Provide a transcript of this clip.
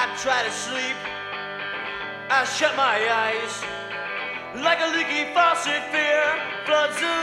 I try to sleep, I shut my eyes. Like a leaky faucet, fear floods the